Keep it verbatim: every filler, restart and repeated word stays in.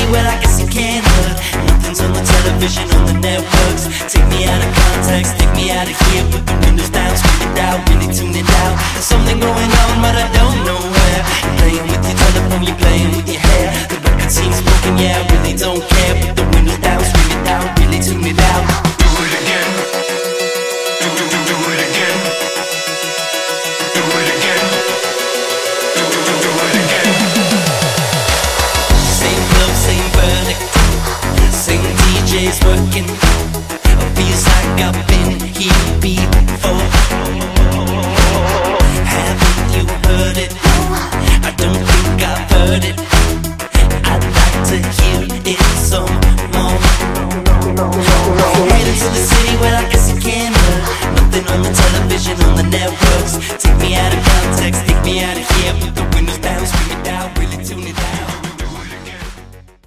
well I guess you can't hurt. Nothing's on the television, on the networks. Take me out of context, take me out of here. Put the windows down, screen it out, really tune it out. There's something going on but I don't know where. You're playing with your telephone, you're playing with your hair. The